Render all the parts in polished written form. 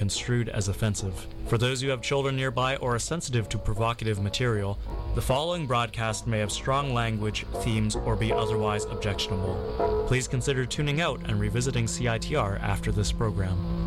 construed as offensive. For those who have children nearby or are sensitive to provocative material, the following broadcast may have strong language, themes, or be otherwise objectionable. Please consider tuning out and revisiting CITR after this program.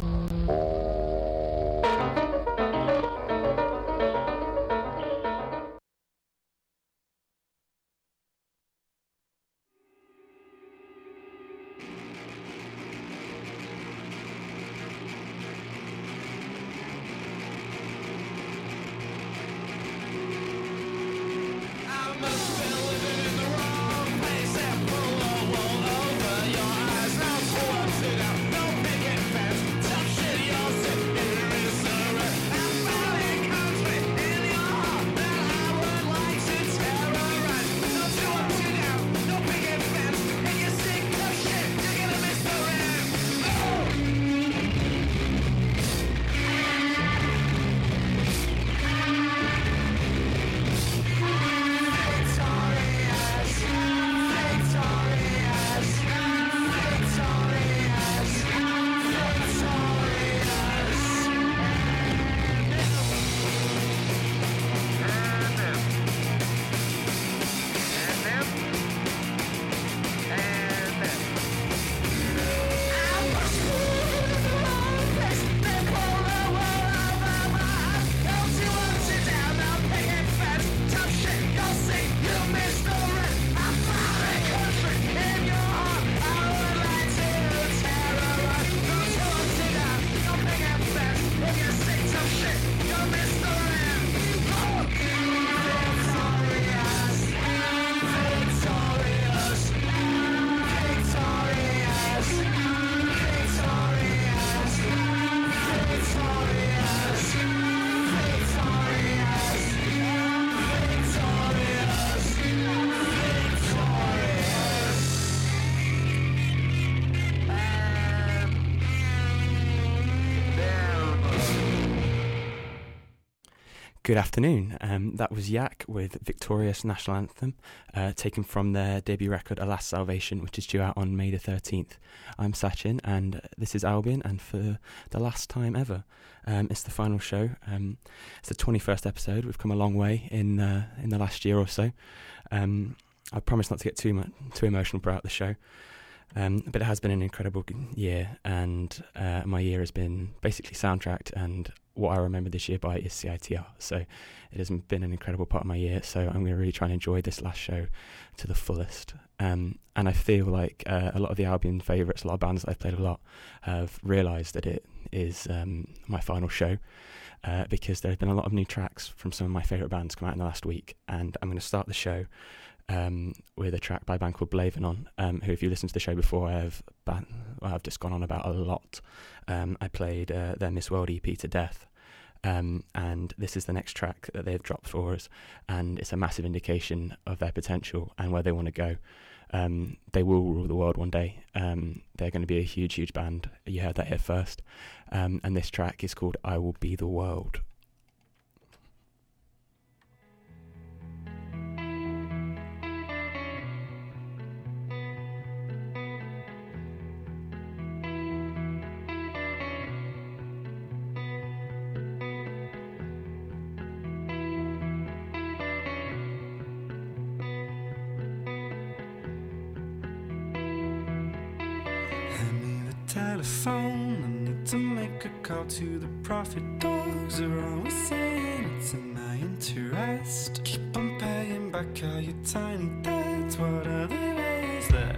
Good afternoon. That was Yak with Victorious National Anthem, taken from their debut record, A Last Salvation, which is due out on May the 13th. I'm Sachin, and this is Albion, and for the last time ever, it's the final show. It's the 21st episode. We've come a long way in the last year or so. I promise not to get too emotional throughout the show. But it has been an incredible year, and my year has been basically soundtracked, and what I remember this year by is CITR. So it has been an incredible part of my year, so I'm going to really try and enjoy this last show to the fullest. And I feel like a lot of the Albion favourites, a lot of bands that I've played a lot, have realised that it is my final show, because there have been a lot of new tracks from some of my favourite bands come out in the last week, and I'm going to start the show with a track by a band called Blavenon, who, if you listen to the show before, I've just gone on about a lot. I played their Miss World EP to death, and this is the next track that they've dropped for us, and it's a massive indication of their potential and where they want to go. They will rule the world one day. They're going to be a huge band. You heard that here first, and this track is called I Will Be the World. Telephone, I need to make a call to the profit dogs. Are always saying it's in my interest. Keep on paying back all your tiny debts. What are the ways there?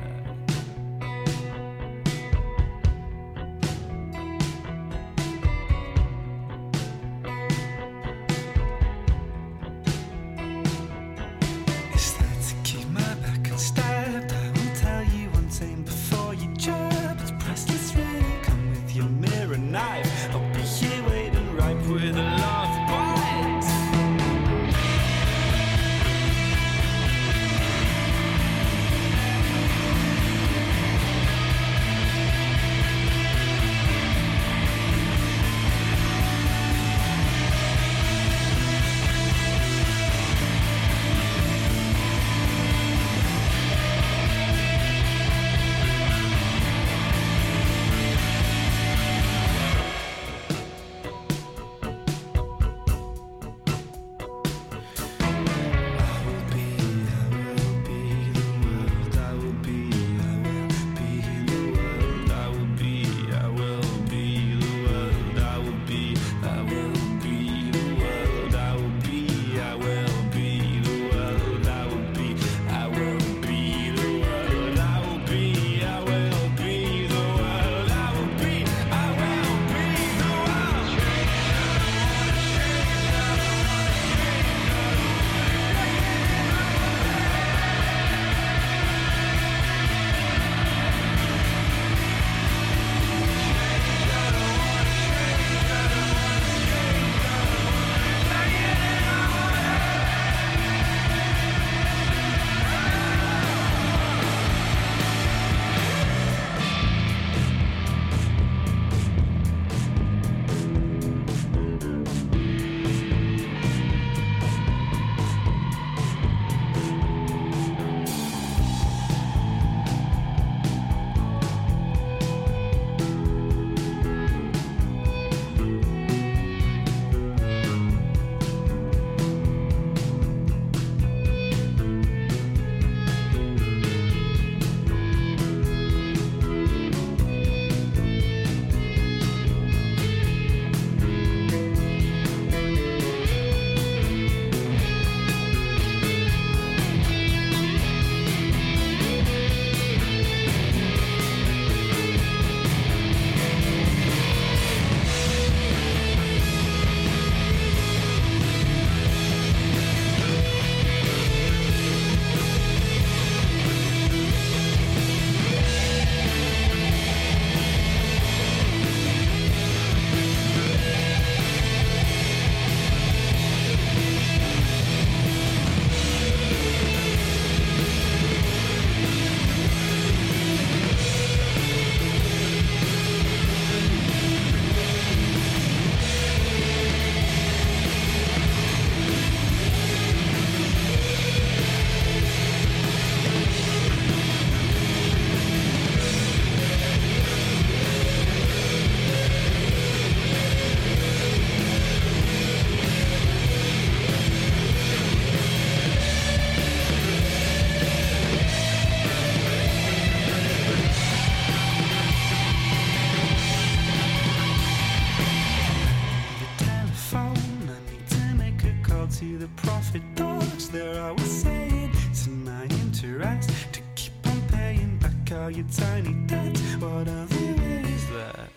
Is that to keep my back unstabbed? I won't tell you one thing before you jab. It's priceless, really. Come with your mirror knife. I'll be here waiting ripe with a love bite. you're tiny. That's what other ways that.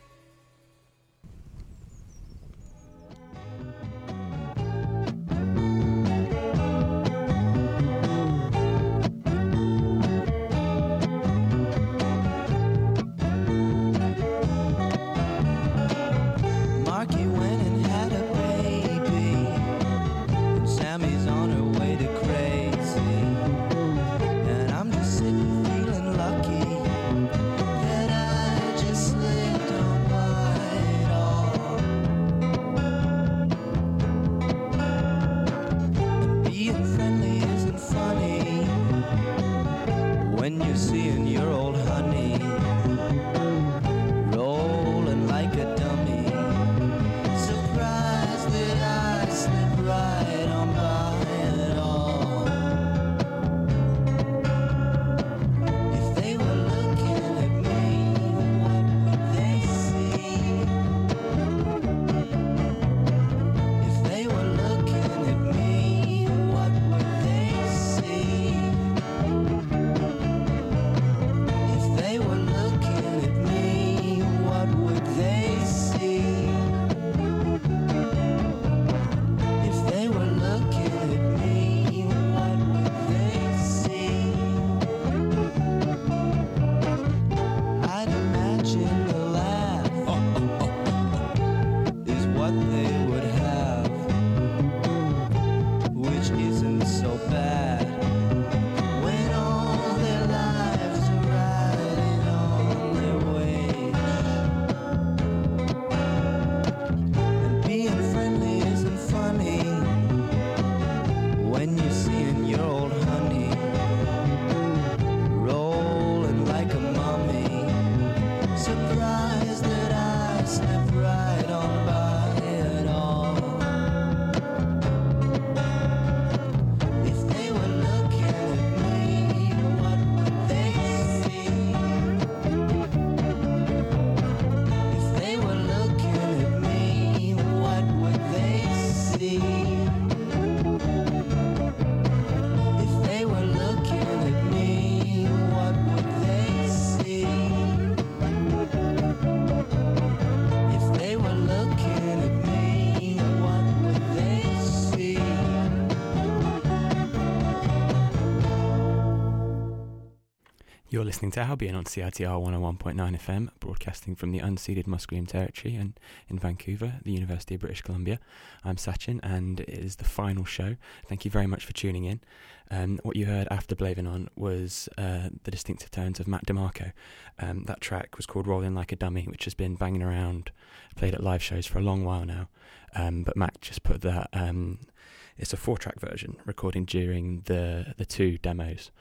You're listening to Albion on CITR 101.9 FM, broadcasting from the unceded Musqueam Territory and in Vancouver, the University of British Columbia. I'm Sachin, and it is the final show. Thank you very much for tuning in. What you heard after Blavin On was the distinctive tones of Mac DeMarco. That track was called Rolling Like a Dummy, which has been banging around, played at live shows for a long while now. But Mac just put that, it's a 4-track version, recording during the 2 demos.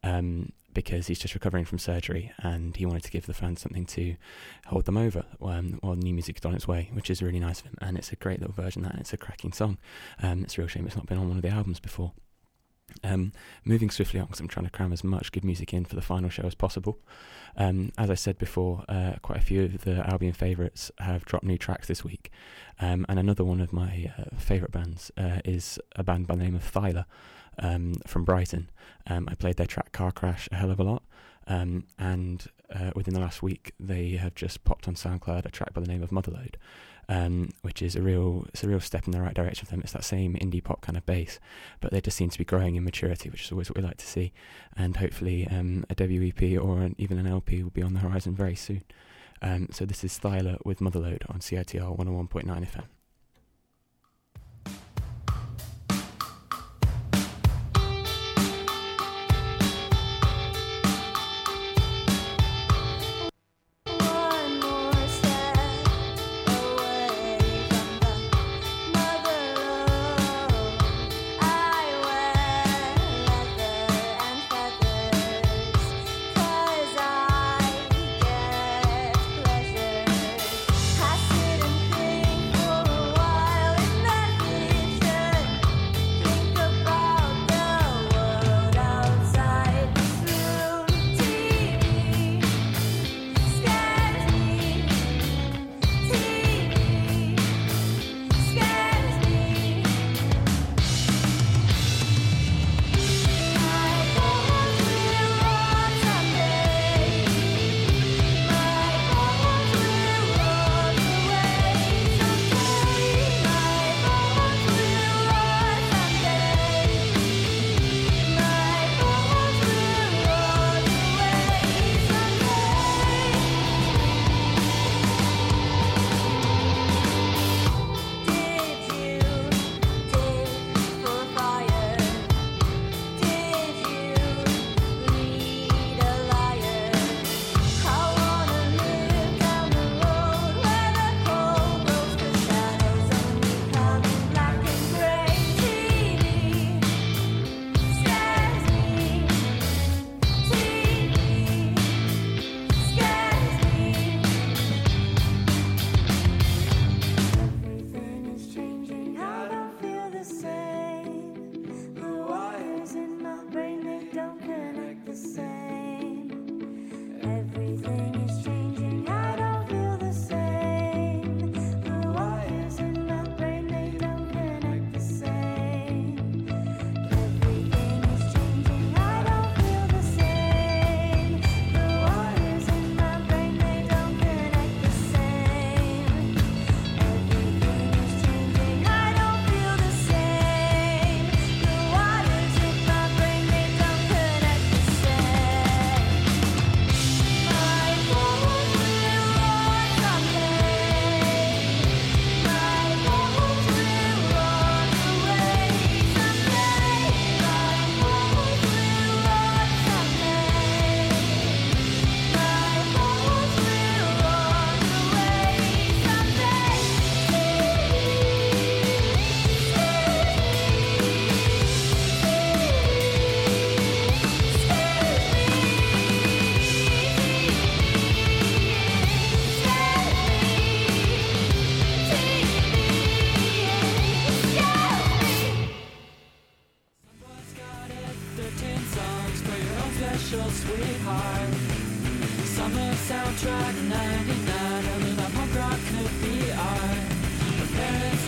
Because he's just recovering from surgery and he wanted to give the fans something to hold them over while new music is on its way, which is really nice of him. And it's a great little version of that, and it's a cracking song. It's a real shame it's not been on one of the albums before. Moving swiftly on, because I'm trying to cram as much good music in for the final show as possible. As I said before, quite a few of the Albion favourites have dropped new tracks this week. And another one of my favourite bands is a band by the name of Thyla. From Brighton. I played their track Car Crash a hell of a lot, and within the last week they have just popped on SoundCloud a track by the name of Motherload, which is a real step in the right direction for them. It's that same indie pop kind of bass, but they just seem to be growing in maturity, which is always what we like to see, and hopefully a WEP or even an LP will be on the horizon very soon. So this is Thyla with Motherload on CITR 101.9 FM. I sit and think for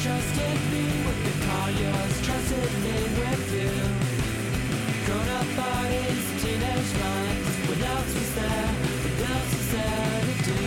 trusted me with the car, yours trusted me with you. Grown-up bodies, teenage minds, what else was there, what else was there to do?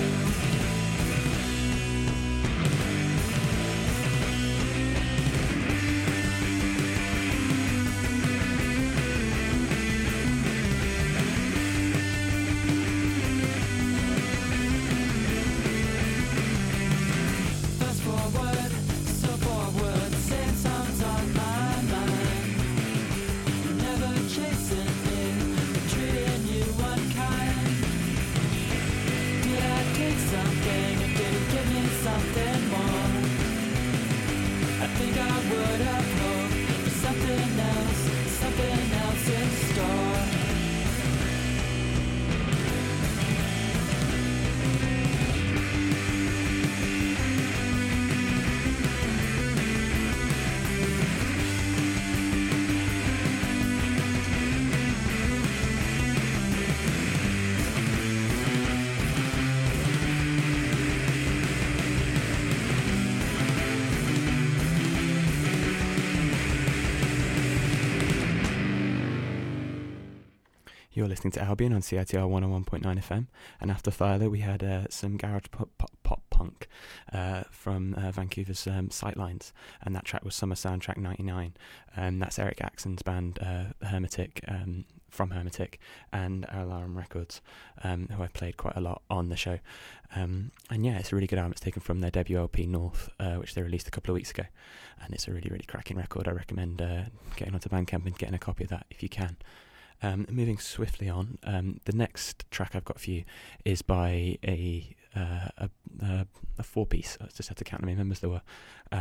You're listening to Albion on CITR 101.9 FM, and after Thyla we had some garage pop punk from Vancouver's Sightlines, and that track was Summer Soundtrack 99. That's Eric Axon's band Hermetic, from Hermetic, and Alarm Records, who I played quite a lot on the show. And yeah, it's a really good album. It's taken from their debut LP North, which they released a couple of weeks ago, and it's a really, really cracking record. I recommend getting onto Bandcamp and getting a copy of that if you can. Moving swiftly on, the next track I've got for you is by a four-piece. I just had to count how many members there were.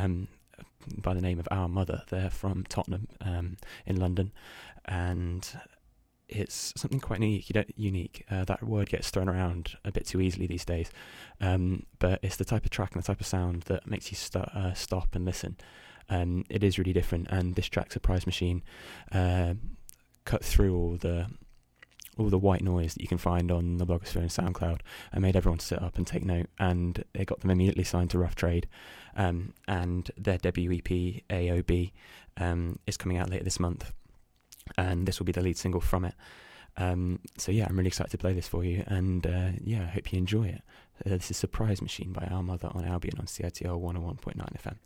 By the name of Our Mother. They're from Tottenham, in London, and it's something quite unique. That word gets thrown around a bit too easily these days, but it's the type of track and the type of sound that makes you stop and listen. It is really different, and this track, Surprise Machine, cut through all the white noise that you can find on the blogosphere and SoundCloud, and made everyone sit up and take note, and it got them immediately signed to Rough Trade, and their debut EP AOB is coming out later this month, and this will be the lead single from it. So yeah, I'm really excited to play this for you, and yeah, I hope you enjoy it. This is Surprise Machine by Our Mother on Albion on CITR 101.9 FM.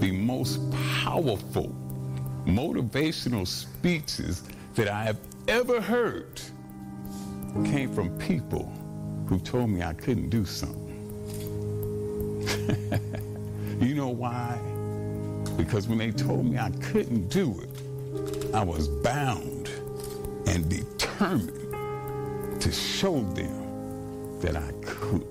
the most powerful motivational speeches that I have ever heard came from people who told me I couldn't do something. You know why? Because when they told me I couldn't do it, I was bound and determined to show them that I could.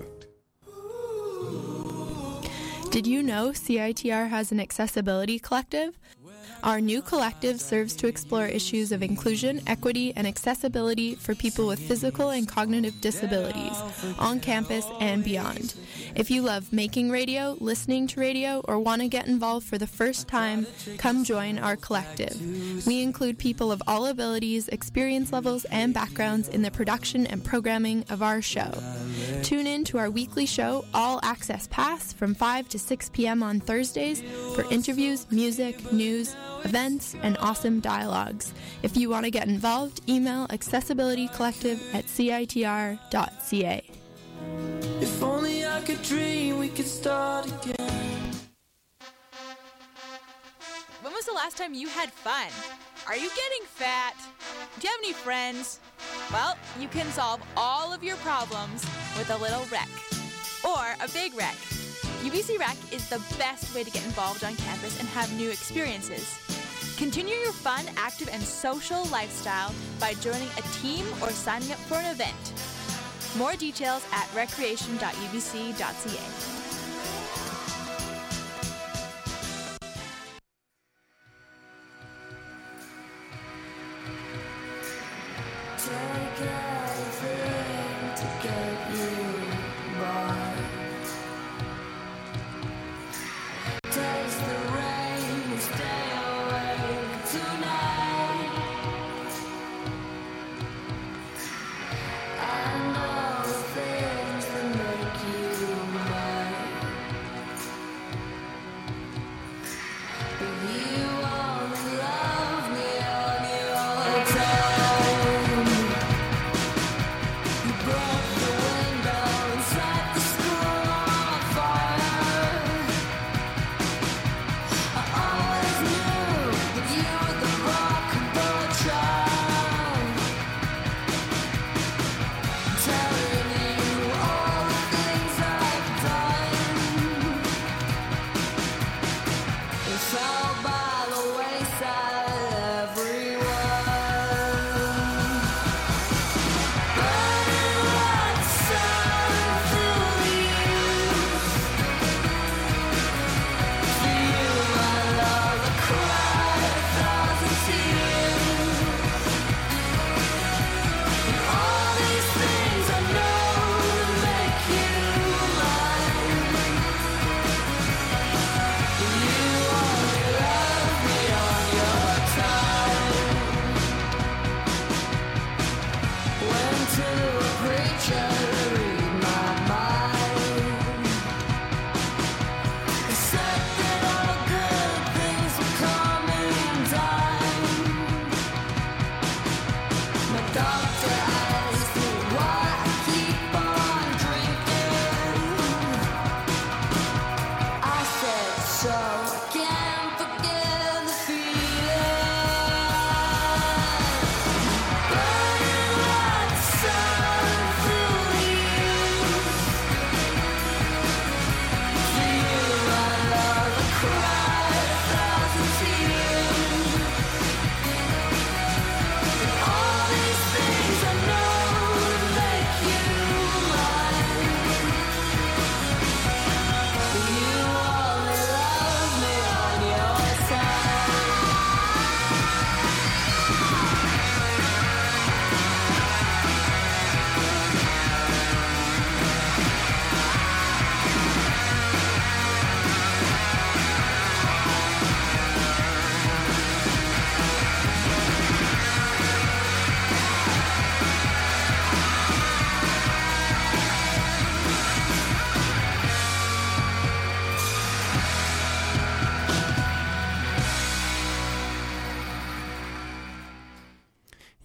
Did you know CITR has an accessibility collective? Our new collective serves to explore issues of inclusion, equity, and accessibility for people with physical and cognitive disabilities on campus and beyond. If you love making radio, listening to radio, or want to get involved for the first time, come join our collective. We include people of all abilities, experience levels, and backgrounds in the production and programming of our show. Tune in to our weekly show, All Access Pass, from 5 to 6 p.m. on Thursdays for interviews, music, news, events, and awesome dialogues. If you want to get involved, email accessibilitycollective@citr.ca. If only I could dream we could start again. When was the last time you had fun? Are you getting fat? Do you have any friends? Well, you can solve all of your problems with a little rec. Or a big rec. UBC Rec is the best way to get involved on campus and have new experiences. Continue your fun, active, and social lifestyle by joining a team or signing up for an event. More details at recreation.ubc.ca. I know things that make you mine.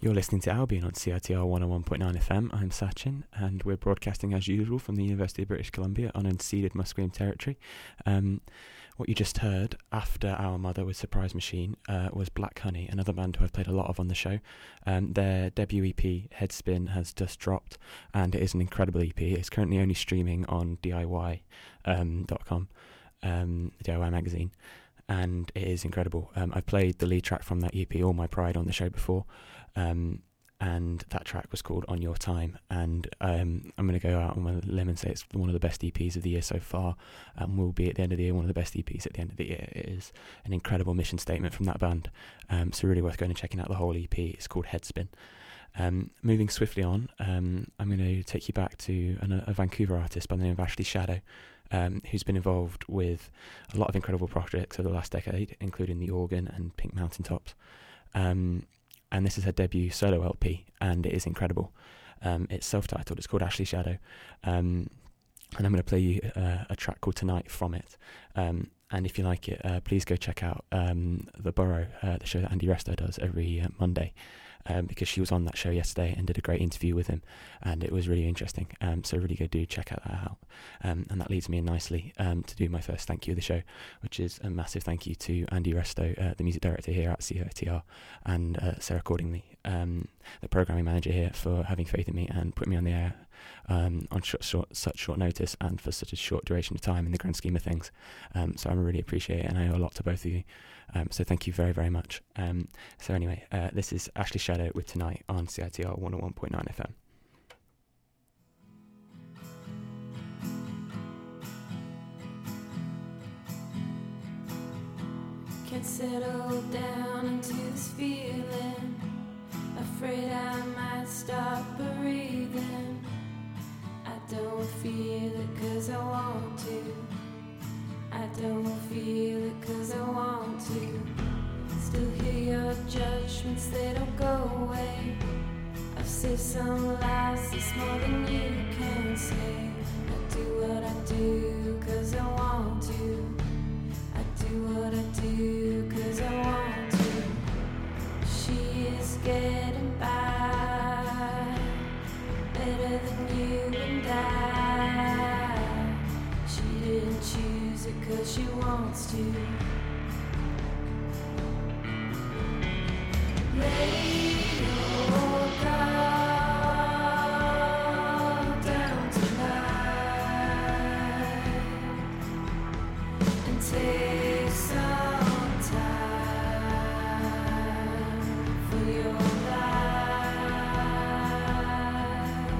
You're listening to Albion on CITR 101.9 FM. I'm Sachin, and we're broadcasting as usual from the University of British Columbia on unceded Musqueam territory. What you just heard after Our Mother with Surprise Machine was Black Honey, another band who I've played a lot of on the show. Their debut EP, Headspin, has just dropped, and it is an incredible EP. It's currently only streaming on DIY.com, the DIY magazine, and it is incredible. I've played the lead track from that EP, All My Pride, on the show before, and that track was called On Your Time, and I'm going to go out on a limb and say it's one of the best EPs of the year so far, and will be at the end of the year one of the best EPs at the end of the year. It is an incredible mission statement from that band, so really worth going and checking out the whole EP. It's called Headspin. Moving swiftly on, I'm going to take you back to a Vancouver artist by the name of Ashley Shadow, who's been involved with a lot of incredible projects over the last decade, including The Organ and Pink Mountaintops. And this is her debut solo LP, and it is incredible. It's self-titled, it's called Ashley Shadow, and I'm going to play you a track called Tonight from it. And if you like it, please go check out The Burrow, the show that Andy Resto does every Monday, because she was on that show yesterday and did a great interview with him, and it was really interesting. So really go do check that out. And that leads me in nicely to do my first thank you of the show, which is a massive thank you to Andy Resto, the music director here at CITR, and Sarah Cordingley, the programming manager here, for having faith in me and putting me on the air on such short notice and for such a short duration of time in the grand scheme of things. So I really appreciate it, and I owe a lot to both of you. So thank you very, very much. So anyway, this is Ashley Shadow with Tonight on CITR 101.9 FM. Can't settle down into this feeling, afraid I might stop breathing. I don't feel it 'cause I want to, I don't feel it 'cause I want to. Still hear your judgments, they don't go away. I've said some lies, it's more than you can say. I do what I do 'cause I want to, I do what I do 'cause I want to. She is getting by, better than you and I. She didn't choose it 'cause she wants to. Lay your guard down tonight and take some time for your life.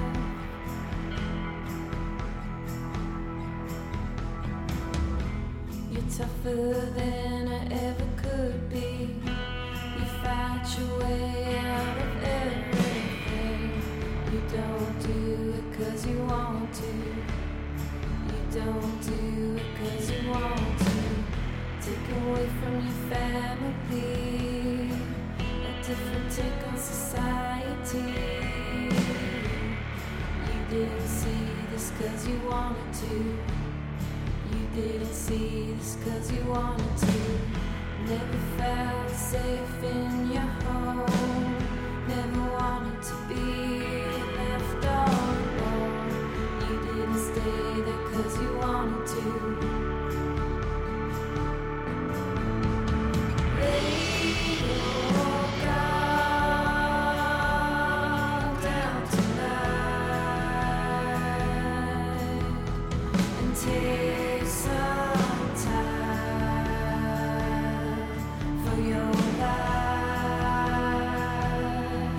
You're tougher than I ever could be. You fight your way out of everything. You don't do it 'cause you want to. You don't do it 'cause you want to. Take away from your family, a different take on society. You didn't see this 'cause you wanted to. You didn't see this 'cause you wanted to. Never felt safe in your home. Never wanted to be left all alone. You didn't stay there 'cause you wanted to. Lay your guard down tonight and take some time for your life.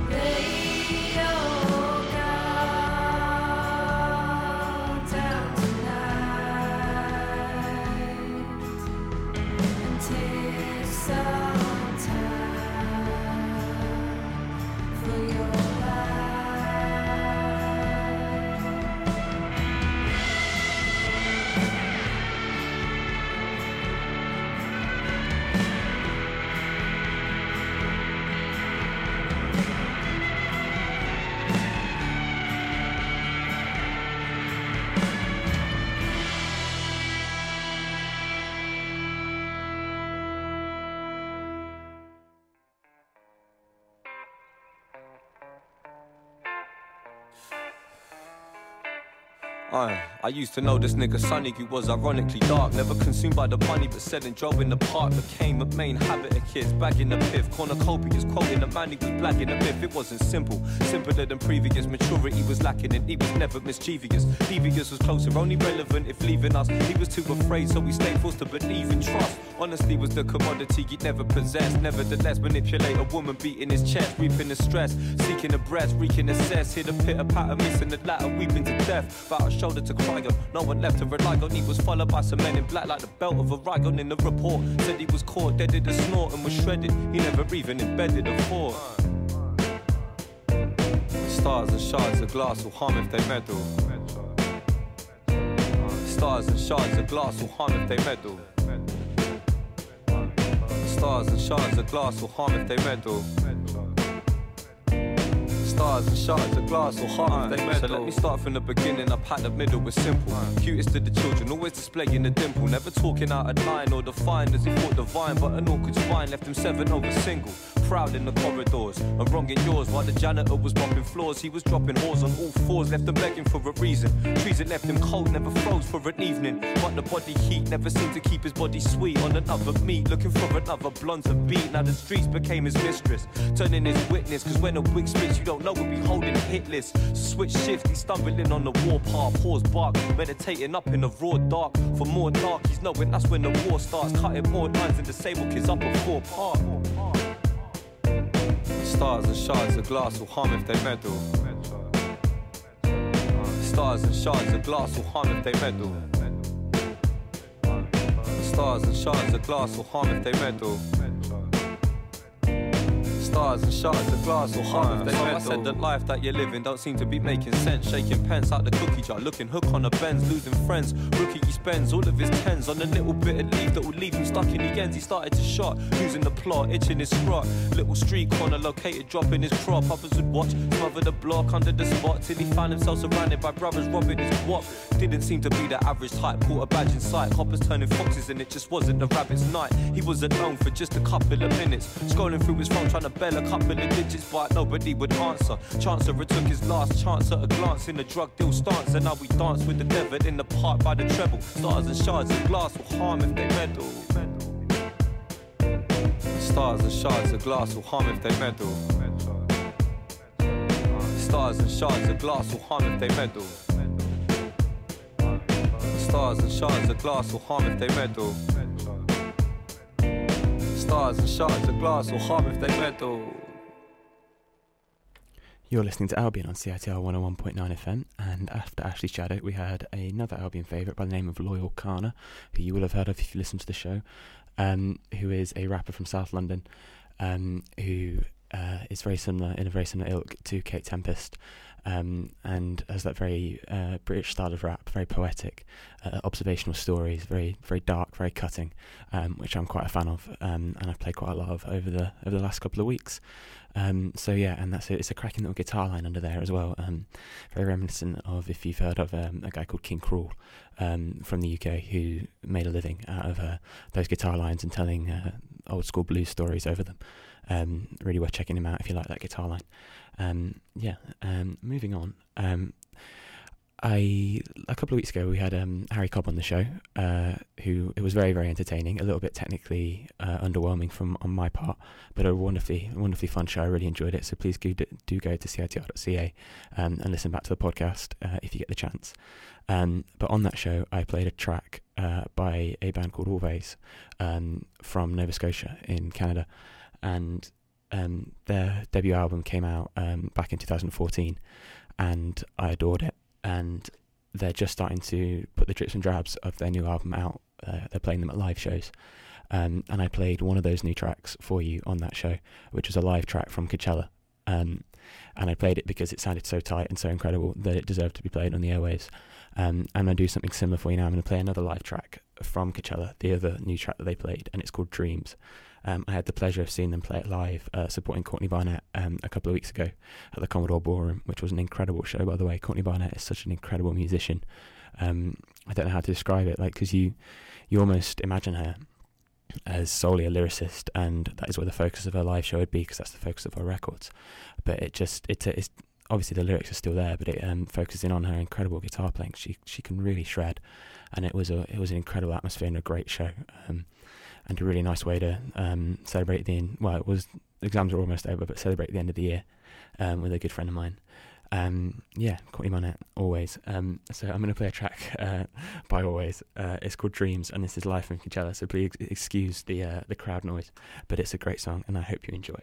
Lay your guard down tonight. I used to know this nigga Sonny who was ironically dark, never consumed by the money but selling dope in the park. Became a main habit of kids, bagging the piff. Cornucopias quoting a man who was blacking the myth. It wasn't simple, simpler than previous. Maturity was lacking and he was never mischievous. Devious was closer, only relevant if leaving us. He was too afraid, so we stayed forced to believe in trust. Honesty was the commodity he'd never possessed. Nevertheless, manipulate a woman beating his chest, reaping the stress, seeking a breast, wreaking a cess. Hit a pitter patter, missing the latter, weeping to death. About a shoulder to cry on, no one left to rely on. He was followed by some men in black like the belt of a Rygon. In the report said he was caught dead in a snort and was shredded. He never even embedded a thought. Stars and shards of glass will harm if they meddle. Stars and shards of glass will harm if they meddle. Stars and shards of glass will harm if they meddle. Stars and shards of glass will harm if they meddle. So let me start from the beginning, up at the middle was simple. Cutest to the children, always displaying a dimple. Never talking out of line or defined as he thought divine. But an awkward spine left him 7 over single. Proud in the corridors and wrong in yours. While the janitor was mopping floors, he was dropping whores on all fours. Left him begging for a reason. Trees that left him cold never froze for an evening. But the body heat never seemed to keep his body sweet. On another meat, looking for another blunt to beat. Now the streets became his mistress, turning his witness. Cause when a wig spits, you don't know we'll be holding hit lists. Switch shift, he's stumbling on the warpath. Pause bark, meditating up in the raw dark. For more dark, he's knowing that's when the war starts. Cutting more lines and disabled kids up at 4 Park. Stars and shards of glass will harm if they meddle. Stars and shards of glass will harm if they meddle. Stars and shards of glass will harm if they meddle. Stars and shards of glass will harm if they meddle. I said the life that you're living don't seem to be making sense. Shaking pence out the cookie jar, looking hook on a Benz, losing friends. Rookie he spends all of his tens on a little bit of leaf that will leave him stuck in the ends. He started to shot, losing the plot, itching his scrot. Little street corner located, dropping his crop. Others would watch, smother the block under the spot till he found himself surrounded by brothers robbing his wop. Didn't seem to be the average type, caught a badge in sight. Coppers turning foxes and it just wasn't the rabbit's night. He was alone for just a couple of minutes, scrolling through his phone trying to bell a couple of digits, but nobody would answer. Chancer took his last chance at a glance in a drug deal stance, and now we dance with the devil in the park by the treble. Stars and shards of glass will harm if they meddle. Stars and shards of glass will harm if they meddle. Stars and shards of glass will harm if they meddle. Stars and shards of glass will harm if they meddle. Stars and shards of glass will harm if they meddle. You're listening to Albion on CITR 101.9 FM, and after Ashley Shadow we had another Albion favourite by the name of Loyal Kana, who you will have heard of if you listen to the show, who is a rapper from South London, who is very similar, in a very similar ilk to Kate Tempest, and has that very British style of rap, very poetic, observational stories, very very dark, very cutting, which I'm quite a fan of, and I've played quite a lot of over the last couple of weeks. So yeah, and that's it. It's a cracking little guitar line under there as well, very reminiscent of, if you've heard of a guy called King Cruel from the UK, who made a living out of those guitar lines and telling old school blues stories over them. Really worth checking him out if you like that guitar line. Moving on. A couple of weeks ago we had Harry Cobb on the show, who it was very very entertaining, a little bit technically underwhelming on my part, but a wonderfully fun show. I really enjoyed it, so please do go to citr.ca and listen back to the podcast if you get the chance. But on that show I played a track by a band called Always from Nova Scotia in Canada, and their debut album came out back in 2014, and I adored it. And they're just starting to put the drips and drabs of their new album out. They're playing them at live shows, and I played one of those new tracks for you on that show, which was a live track from Coachella, and I played it because it sounded so tight and so incredible that it deserved to be played on the airwaves. And I'm going to do something similar for you now. I'm going to play another live track from Coachella, the other new track that they played, and it's called Dreams. I had the pleasure of seeing them play it live, supporting Courtney Barnett a couple of weeks ago at the Commodore Ballroom, which was an incredible show, by the way. Courtney Barnett is such an incredible musician. I don't know how to describe it, because you almost imagine her as solely a lyricist, and that is where the focus of her live show would be, because that's the focus of her records. But it's obviously the lyrics are still there, but it focuses in on her incredible guitar playing. She can really shred, and it was an incredible atmosphere and a great show, and a really nice way to celebrate exams are almost over, but celebrate the end of the year with a good friend of mine. Courtney Barnett, Always. So I'm going to play a track by Always. It's called Dreams, and this is live from Coachella, so please excuse the crowd noise, but it's a great song, and I hope you enjoy it.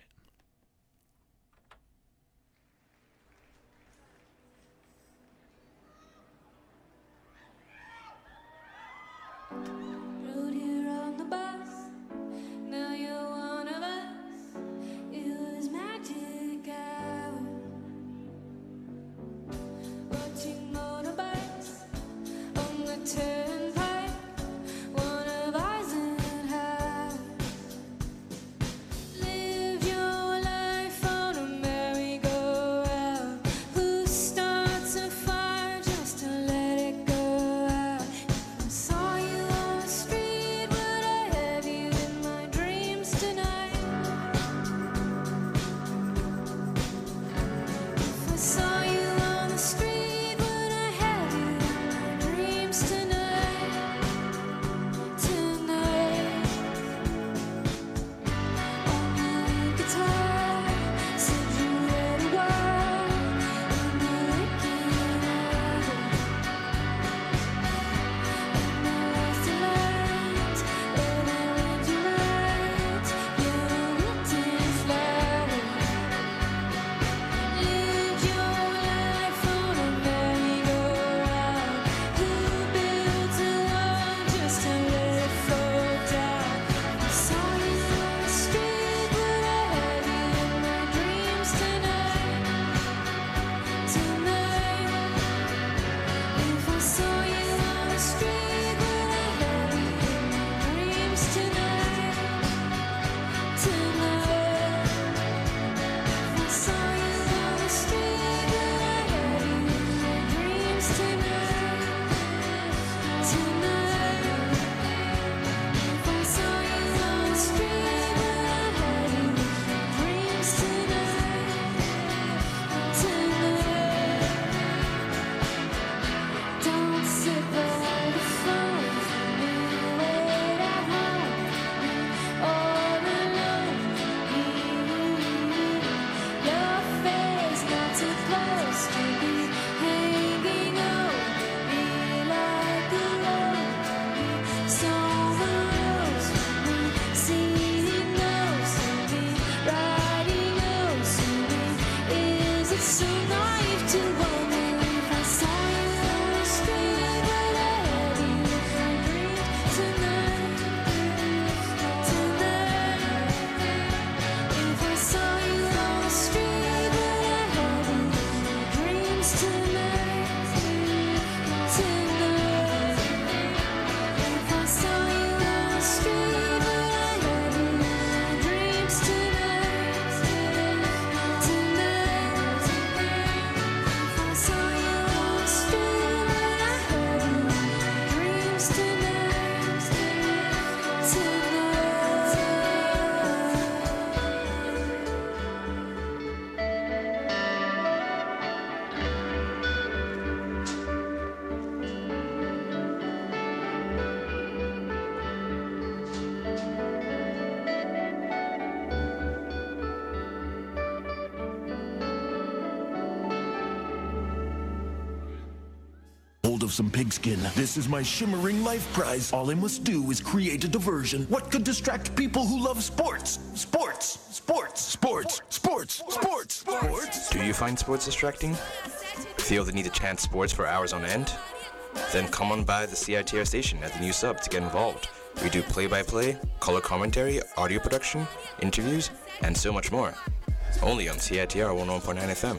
Of some pigskin. This is my shimmering life prize. All I must do is create a diversion. What could distract people who love sports? Sports! Sports! Sports! Sports! Sports! Sports! Do you find sports distracting? Feel the need to chant sports for hours on end? Then come on by the CITR station at the new sub to get involved. We do play-by-play, color commentary, audio production, interviews, and so much more. Only on CITR 101.9 FM.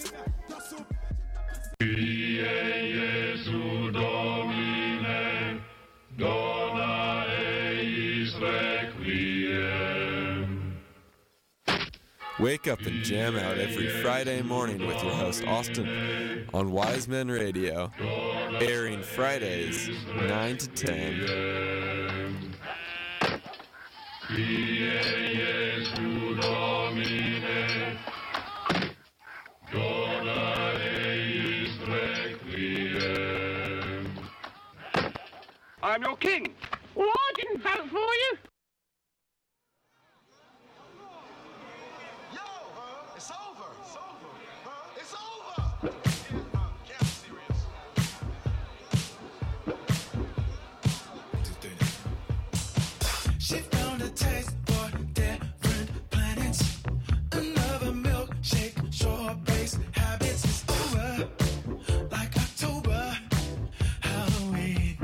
Wake up and jam out every Friday morning with your host Austin on Wise Men Radio, airing Fridays 9 to 10. Domine, I'm your king. Well, I didn't vote for you. It's over. It's over. It's over. She found a taste for different planets. Another milkshake, shore-based habits is over. Like October, Halloween.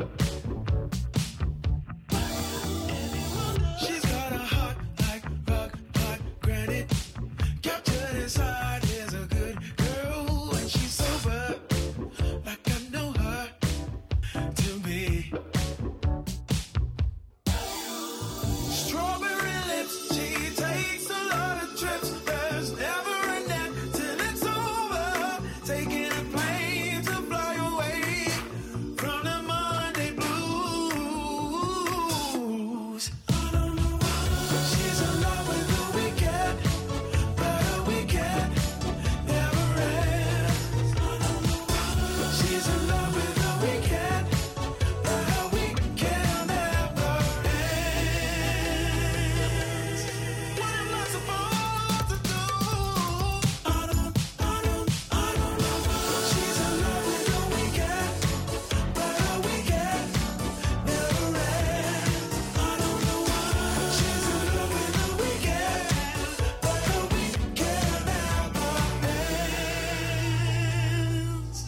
She's got a heart like rock, hard granite. Captured inside is a good girl, and she's sober, like I know her to be. Strawberry lips, she takes a lot of trips. There's never an end till it's over. Taking a plane to fly away from the Monday blues. I don't know why she's in love with the weekend, but a weekend never ends. I don't know why she's in love with the weekend, but a weekend never ends. What am I supposed to do? I don't know why she's in love with the weekend, but a weekend never ends. I don't know why she's in love with the weekend, but a weekend never ends.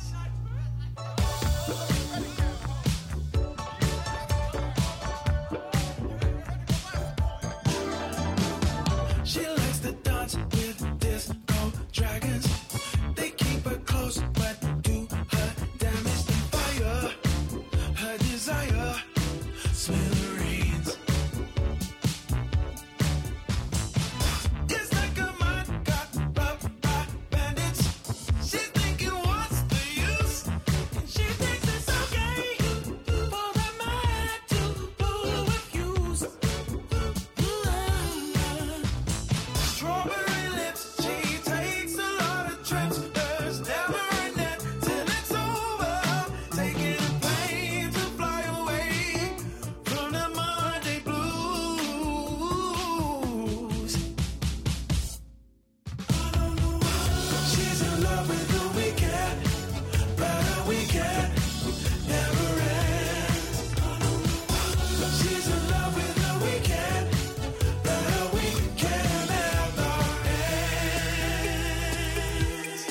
She likes to dance with disco dragons. They keep her close, but do her damage. They fire her desire, smithereens. It's like a mind got robbed by bandits. She's thinking, what's the use? And she thinks it's okay for that man to refuse. Strawberry lips, she takes a lot of trips. There's never an end till it's over. Taking a plane to fly away from the Monday blues. I don't know why she's in love with the weekend, but a weekend never ends. I don't know why she's in love with the weekend, but a weekend never ends.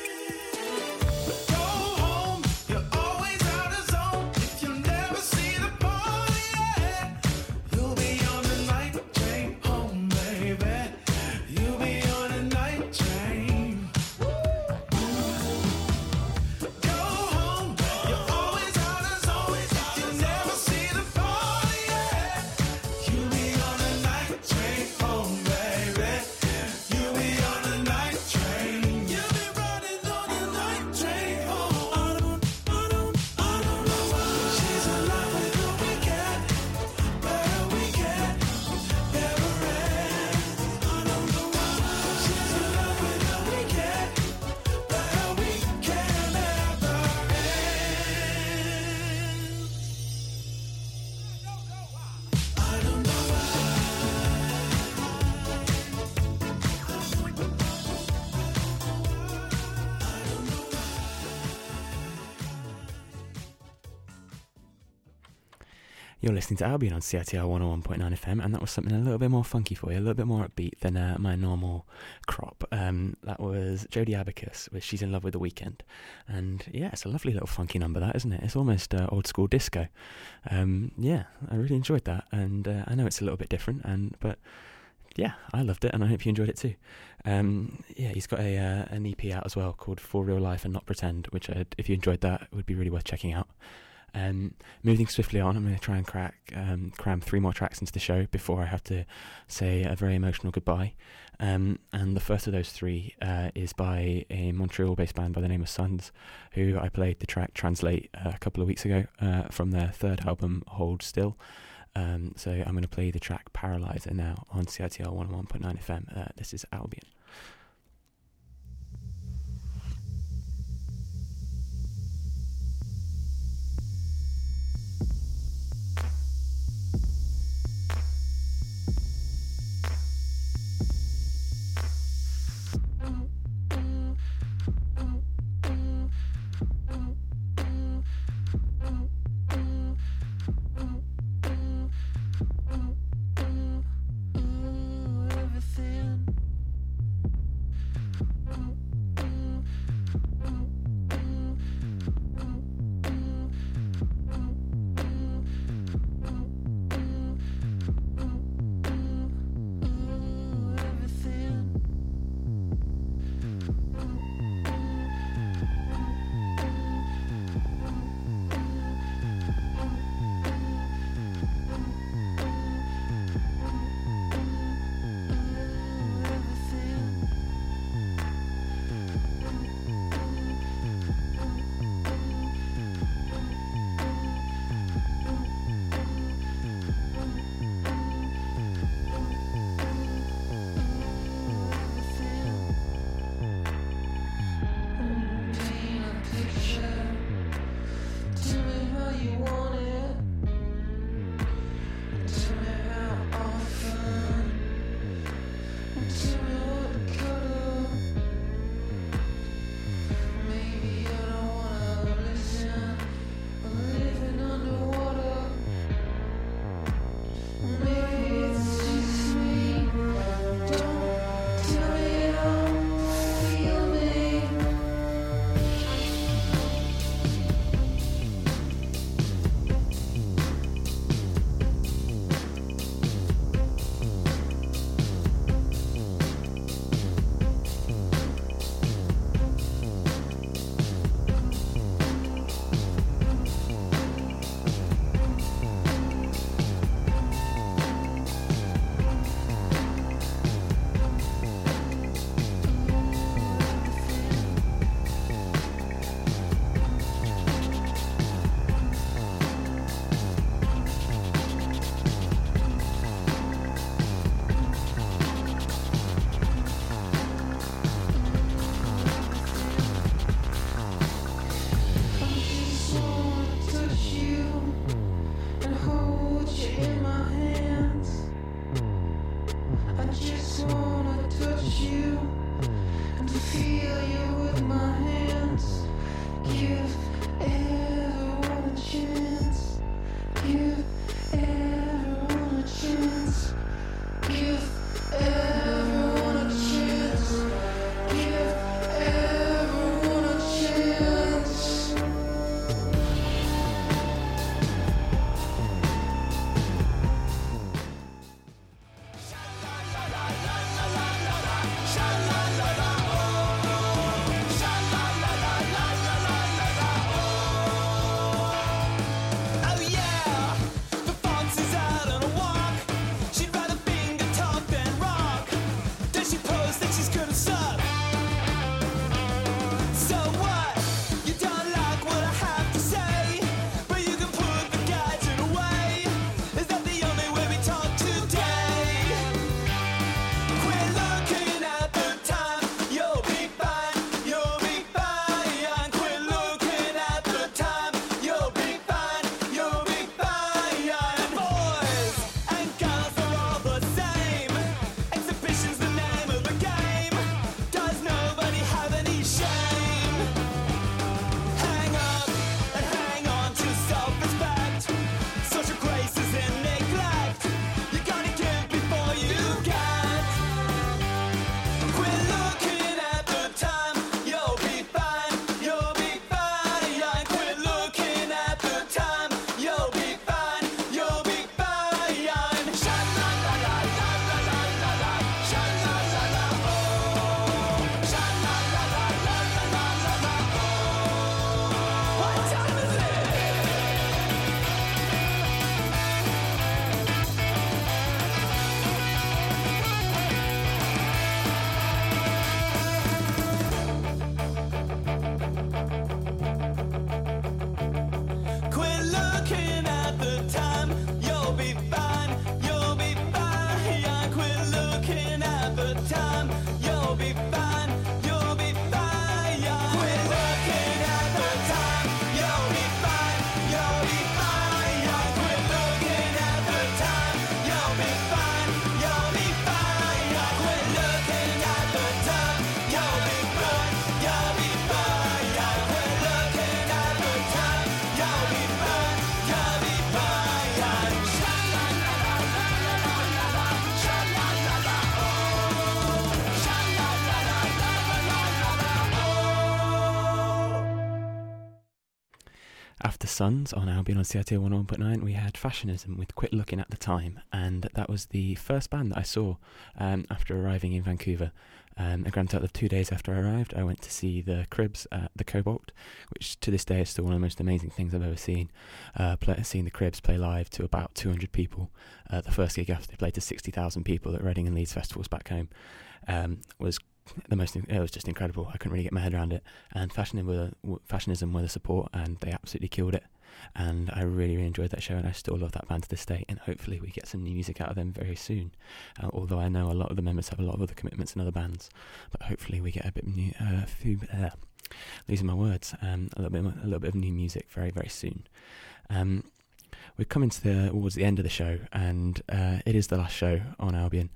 Go home, you're always out of zone. If you never see the party yet, you'll be on the night train home, baby. You'll be on a night train. Go home, you're always out of zone. If you never see the party yet, you'll be on a night train home, baby. You'll be on a night train. You'll be riding on a night train home. I don't know why she's in love with the weekend, but a weekend never ends. I don't know why she's in love with the weekend, but a weekend never ends. I don't know why. You're listening to Albion on CITR 101.9 FM, and that was something a little bit more funky for you, a little bit more upbeat than my normal crop. That was Jodie Abacus with She's in Love with the Weekend. And yeah, it's a lovely little funky number, that, isn't it? It's almost old school disco. Yeah, I really enjoyed that, and I know it's a little bit different, but yeah, I loved it, and I hope you enjoyed it too. Yeah, he's got an EP out as well called For Real Life and Not Pretend, which if you enjoyed that, would be really worth checking out. Moving swiftly on, I'm going to try and cram 3 more tracks into the show before I have to say a very emotional goodbye. And the first of those 3 is by a Montreal-based band by the name of Sons, who I played the track Translate a couple of weeks ago from their 3rd album, Hold Still. So I'm going to play the track Paralyzer now on CITR 101.9 FM. This is Albion. Give everyone a chance. Give everyone a chance. Give everyone a chance. Oh yeah, the fox is out on a walk. She'd rather finger talk than rock. Does she pose that she's gonna suck? So what? You don't like what I have to say, but you can put the gadget away. Is that the only way we talk today? Quit looking at the time. You'll be fine. You'll be fine. Quit looking at the time. You'll be fine. You'll be fine. Boys and girls are all the same. Exhibition's the name of the game. Does nobody have any shame? Hang up and hang on to self-respect. Social grace is in neglect. You gotta give before you get. Quit looking at the time. You'll be fine. You'll be fine. Quit looking at the time. You'll be fine. You'll be fine. Sha la la la la la la la la. Sha la la la oh. Sha la la la la la la la la oh. What time is it? Quit looking at the time. You'll be fine. You'll be fine. Quit looking at the time. You'll be fine. You'll be fine. Quit looking at the time. You'll be fine. You'll be fine. Quit looking at the time. You'll be fine. You'll be fine. Quit looking at the time. You'll be fine. You'll be fine. Quit looking at the time. You'll be fine. You'll be fine. Sha la la la la la la la. Sha la la la oh. Sha la la la la la la la oh. After Suns on Albion on CITR 101.9, we had Fashionism with Quit Looking at the Time, and that was the first band that I saw after arriving in Vancouver. A grand total of 2 days after I arrived, I went to see the Cribs at the Cobalt, which to this day is still one of the most amazing things I've ever seen. Seeing the Cribs play live to about 200 people, the first gig after they played to 60,000 people at Reading and Leeds festivals back home, was it was just incredible. I couldn't really get my head around it, and Fashionism were the support, and they absolutely killed it, and I really, really enjoyed that show, and I still love that band to this day, and hopefully we get some new music out of them very soon, although I know a lot of the members have a lot of other commitments in other bands, but hopefully we get a bit new, losing my words, a little bit of new music very, very soon. We're coming towards the end of the show, and it is the last show on Albion.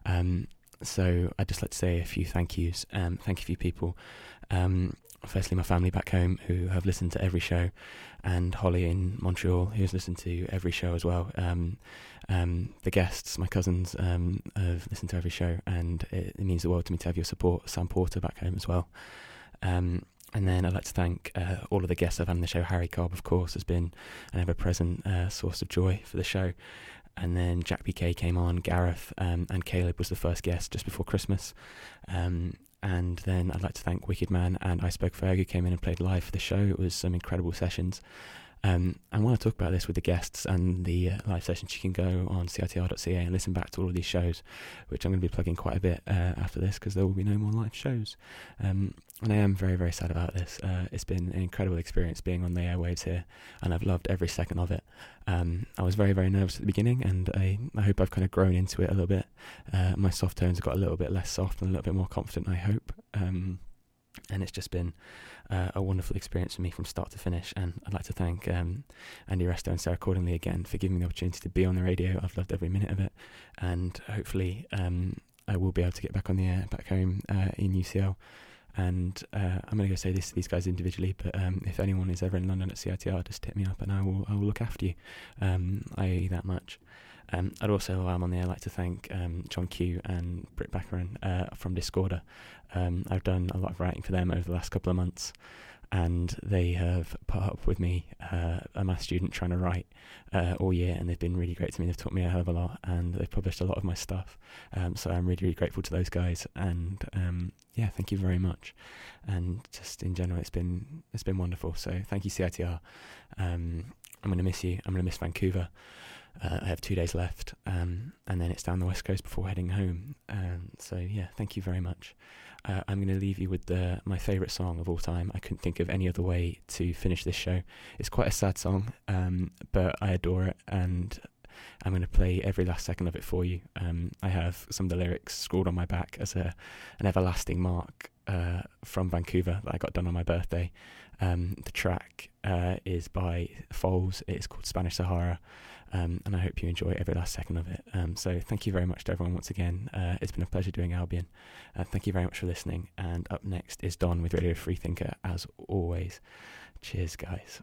So I'd just like to say a few thank yous. Thank you, few people. Firstly, my family back home who have listened to every show, and Holly in Montreal who's listened to every show as well. The guests, my cousins, have listened to every show, and it means the world to me to have your support. Sam Porter back home as well. And then I'd like to thank all of the guests I've had on the show. Harry Cobb, of course, has been an ever-present source of joy for the show. And then Jack BK came on, Gareth, and Caleb was the first guest just before Christmas. And then I'd like to thank Wicked Man and Iceberg Ferg, who came in and played live for the show. It was some incredible sessions. And when I talk about this with the guests and the live sessions, you can go on CITR.ca and listen back to all of these shows, which I'm going to be plugging quite a bit after this, because there will be no more live shows. And I am very, very sad about this. It's been an incredible experience being on the airwaves here, and I've loved every second of it. I was very, very nervous at the beginning, and I hope I've kind of grown into it a little bit. My soft tones have got a little bit less soft and a little bit more confident, I hope. And it's just been a wonderful experience for me from start to finish, and I'd like to thank Andy Resto and Sarah Cordingley again for giving me the opportunity to be on the radio. I've loved every minute of it, and hopefully I will be able to get back on the air back home in UCL And I'm going to go say this to these guys individually, but if anyone is ever in London at CITR, just hit me up and I will look after you. I owe you that much. I'd also, while I'm on the air, like to thank John Q and Britt Baccarin from Discorder. I've done a lot of writing for them over the last couple of months, and they have put up with me, a maths student trying to write all year, and they've been really great to me. They've taught me a hell of a lot, and they've published a lot of my stuff. So I'm really, really grateful to those guys, and yeah, thank you very much. And just in general, it's been wonderful. So thank you, CITR. I'm going to miss you. I'm going to miss Vancouver. I have 2 days left, and then it's down the West Coast before heading home. So yeah, thank you very much. I'm going to leave you with my favourite song of all time. I couldn't think of any other way to finish this show. It's quite a sad song, but I adore it, and I'm going to play every last second of it for you. I have some of the lyrics scrawled on my back as an everlasting mark from Vancouver that I got done on my birthday. The track is by Foals. It's called Spanish Sahara, and I hope you enjoy every last second of it. So thank you very much to everyone once again. It's been a pleasure doing Albion. Thank you very much for listening. And up next is Don with Radio Freethinker, as always. Cheers, guys.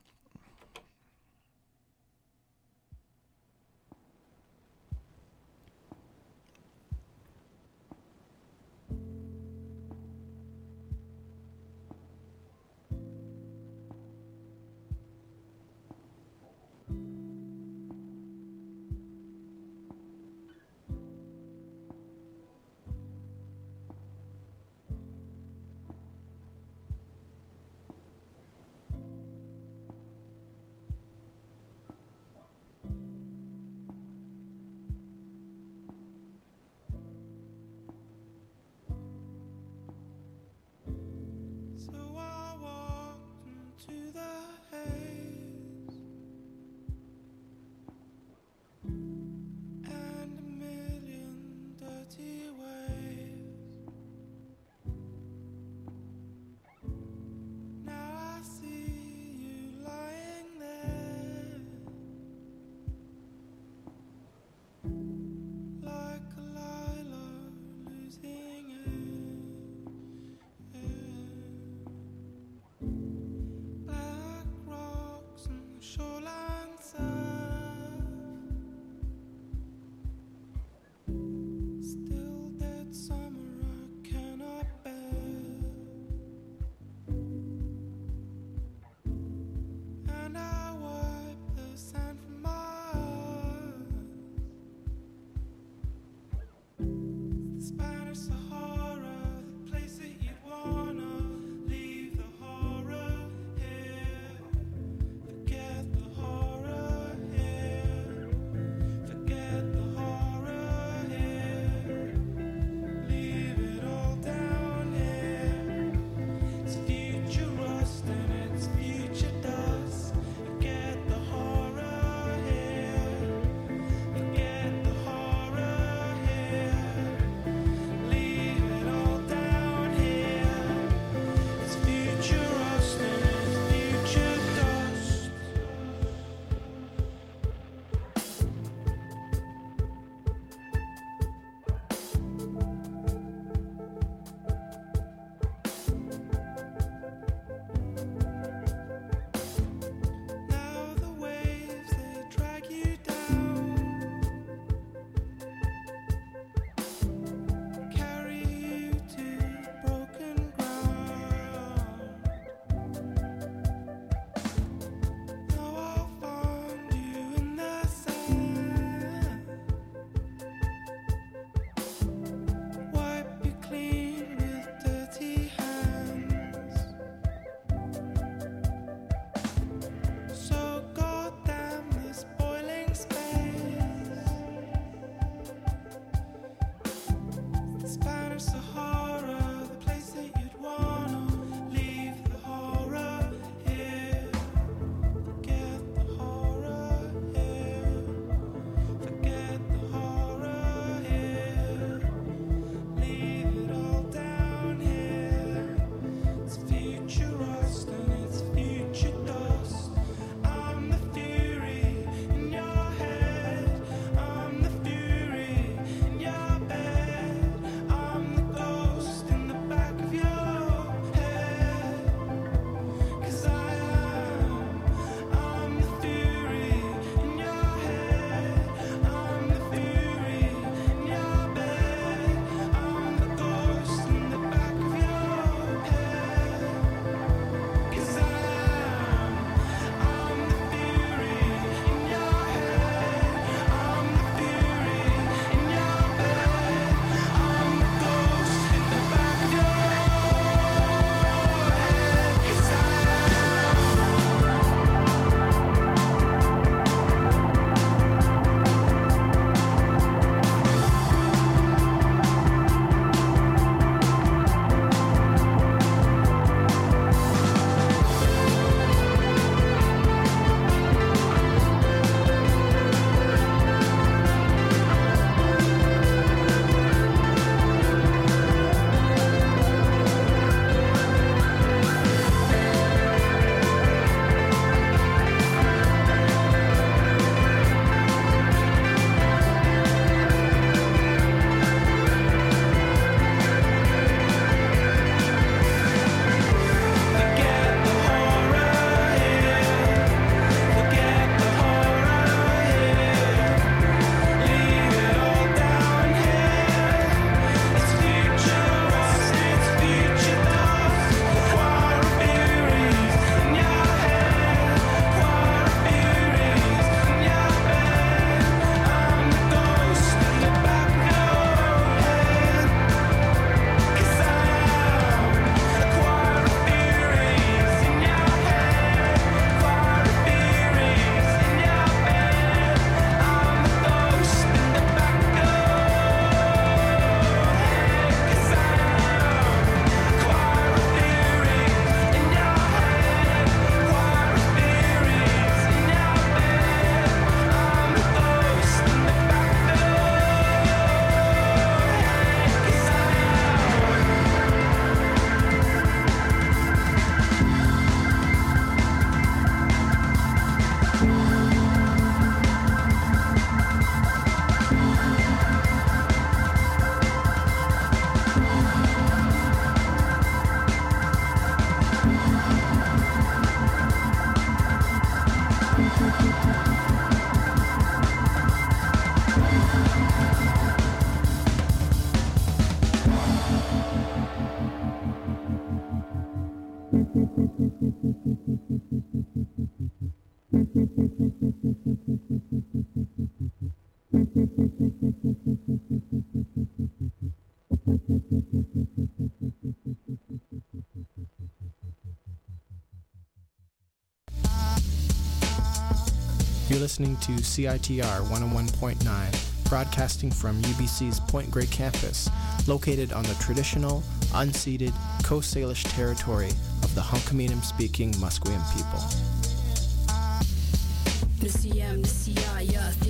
You're listening to CITR 101.9, broadcasting from UBC's Point Grey campus, located on the traditional, unceded Coast Salish territory of the Hunkaminam-speaking Musqueam people.